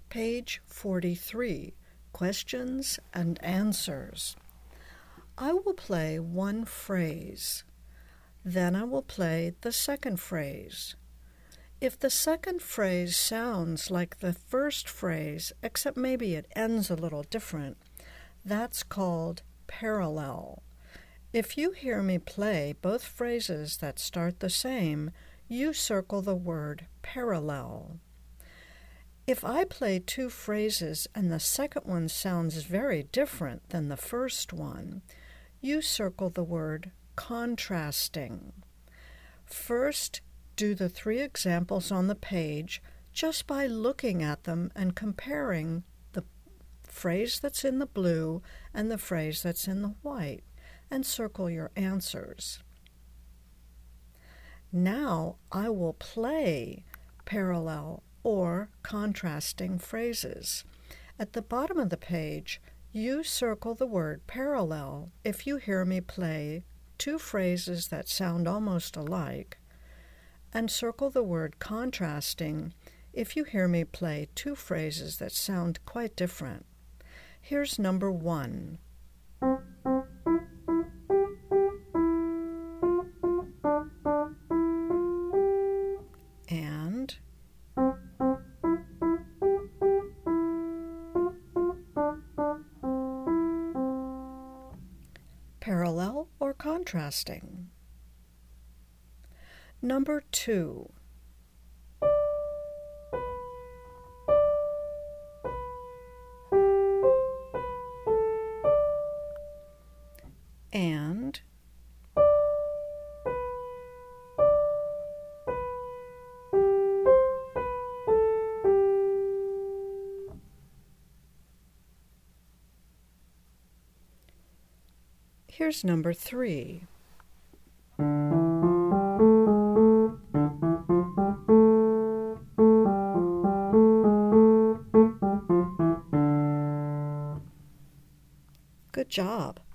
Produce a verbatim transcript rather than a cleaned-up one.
Page forty-three, Questions and Answers. I will play one phrase. Then I will play the second phrase. If the second phrase sounds like the first phrase, except maybe it ends a little different, that's called parallel. If you hear me play both phrases that start the same, you circle the word parallel. If I play two phrases and the second one sounds very different than the first one, you circle the word contrasting. First, do the three examples on the page just by looking at them and comparing the phrase that's in the blue and the phrase that's in the white, and circle your answers. Now I will play parallel or contrasting phrases. At the bottom of the page, you circle the word parallel if you hear me play two phrases that sound almost alike, and circle the word contrasting if you hear me play two phrases that sound quite different. Here's number one. And parallel or contrasting. Number two. And here's number three. Good job.